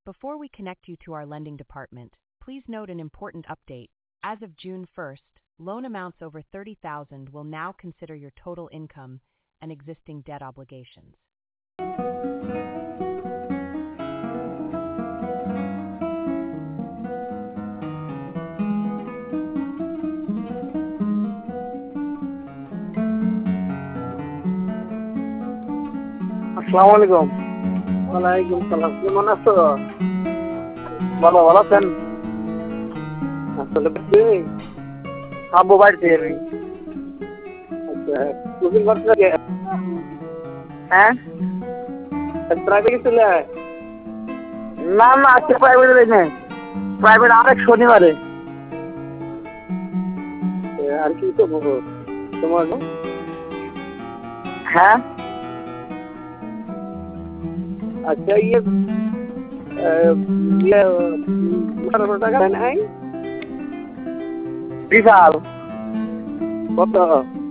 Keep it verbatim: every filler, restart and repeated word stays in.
Before we connect you to our lending department, please note an important update. As of June first, loan amounts over thirty thousand will now consider your total income and existing debt obligations. আসসালামু আলাইকুম। ওয়ালাইকুম সালাম। কেমন আছো? ভালো ভালো আছেন? আসলে আব্বু বাড়িতে নেই। আচ্ছা, কোচিং করছো নাকি? হ্যাঁ, প্রাইভেট ছিলে? না না, আজকে প্রাইভেটে নেই, প্রাইভেট আরেক শনিবারে। আর কি করবো তোমার? হ্যাঁ, আচ্ছা, ইয়ে টাকা নাই বিশাল কত?